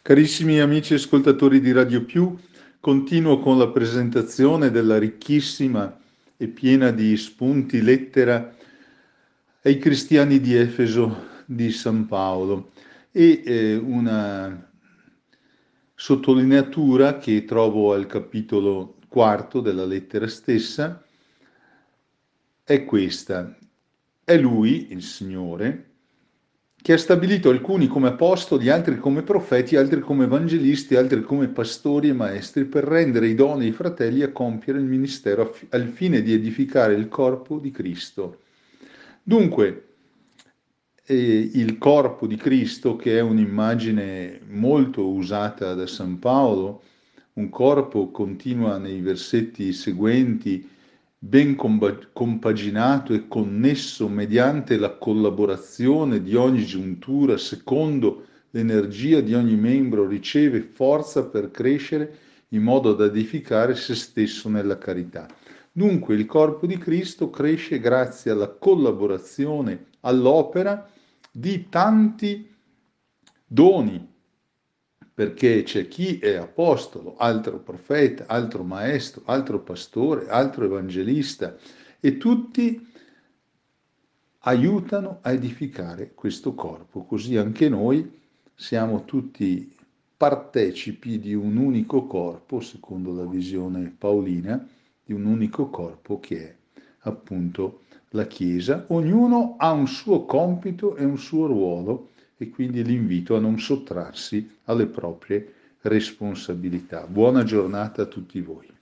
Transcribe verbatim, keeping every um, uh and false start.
Carissimi amici ascoltatori di Radio Più, continuo con la presentazione della ricchissima e piena di spunti lettera ai cristiani di Efeso di San Paolo e eh, una sottolineatura che trovo al capitolo quarto della lettera stessa è questa. È Lui, il Signore, che ha stabilito alcuni come apostoli, altri come profeti, altri come evangelisti, altri come pastori e maestri, per rendere idonei i fratelli a compiere il ministero al fine di edificare il corpo di Cristo. Dunque, eh, il corpo di Cristo, che è un'immagine molto usata da San Paolo, un corpo continua nei versetti seguenti, ben compaginato e connesso mediante la collaborazione di ogni giuntura, secondo l'energia di ogni membro, riceve forza per crescere in modo da edificare se stesso nella carità. Dunque il corpo di Cristo cresce grazie alla collaborazione, all'opera di tanti doni, perché c'è chi è apostolo, altro profeta, altro maestro, altro pastore, altro evangelista, e tutti aiutano a edificare questo corpo. Così anche noi siamo tutti partecipi di un unico corpo, secondo la visione paolina, di un unico corpo che è appunto la Chiesa. Ognuno ha un suo compito e un suo ruolo, e quindi l'invito a non sottrarsi alle proprie responsabilità. Buona giornata a tutti voi.